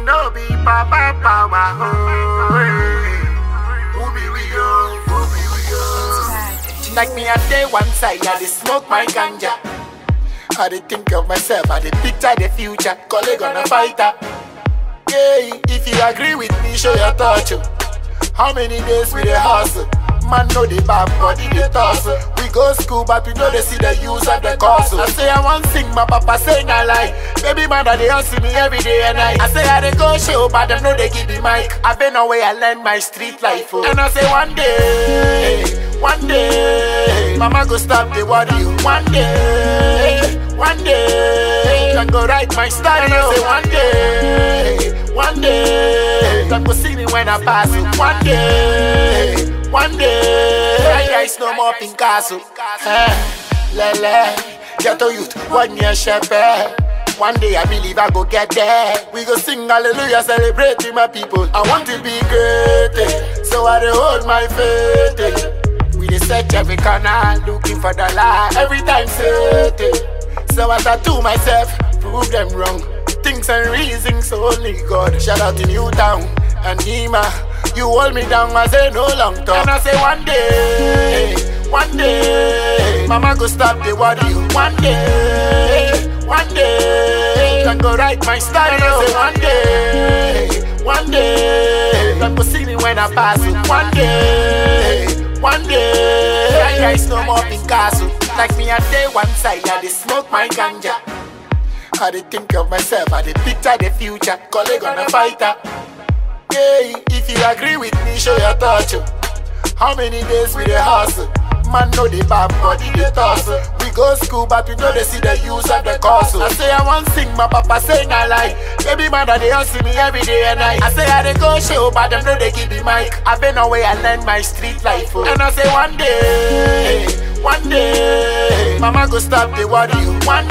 no be papa power. Who be we go? Who be we go? Like me, I day one side, I dey smoke my ganja. I dey think of myself, I dey picture the future. Colleague on a fighter. Yeah, if you agree with me, show your touch. How many days we dey hustle? Man know the bad body they tussle. We go school but we know they see the use of the castle. I say I want sing, my papa say I lie. Baby mother they hustle me every day and night. I say I dey go show but them know they give me mic. I been away I learn my street life. Oh. And I say one day, mama go stop the worry. One day, can go write my style. And I say one day, can go see me when I pass it. One day, I no more Picasso. Lele, ghetto youth, 1 year shepherd. One day I believe I go get there. We go sing hallelujah, celebrating my people. I want to be great, so I dey hold my faith. We dey search every corner, looking for the light. Every time say so I tattoo myself, prove them wrong. Things and reasons only God. Shout out to Newtown and Nima. You hold me down, I say no long talk. And I say one day, mama go stop the worry. One day, can go write my style. And I say one day, can go see me when I pass it. One day, I guys no more Picasso. Like me I day one side, I dey smoke my ganja. I dey think of myself, I dey picture the future. Colleague on a fighter. Yeah, if you agree with me, show your touch. How many days we dey hustle? Man know the bad body they tussle. We go school but we know they see the use of the castle. I say I want sing, my papa say I lie. Baby mother they hustle me every day and night. I say I dey go show but them know they give me mic. I been away I learn my street life. Oh. And I say one day, mama go stop the worry. One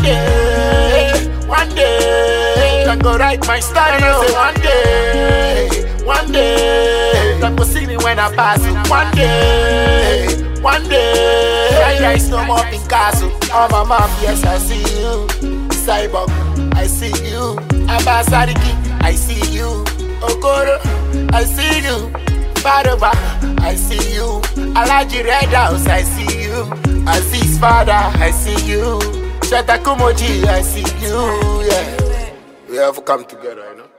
day, can go write my style. And I say one day, can go see me when I pass it. One day, I guys no more Picasso. Oh my mom, yes I see you. Cyborg, I see you. Abasariki, I see you. Okoro, I see you. Barova, I see you. Alaji Red House, I see you. Aziz Father, I see you. Shatakumoji, I see you. Yeah, we have come together, you know.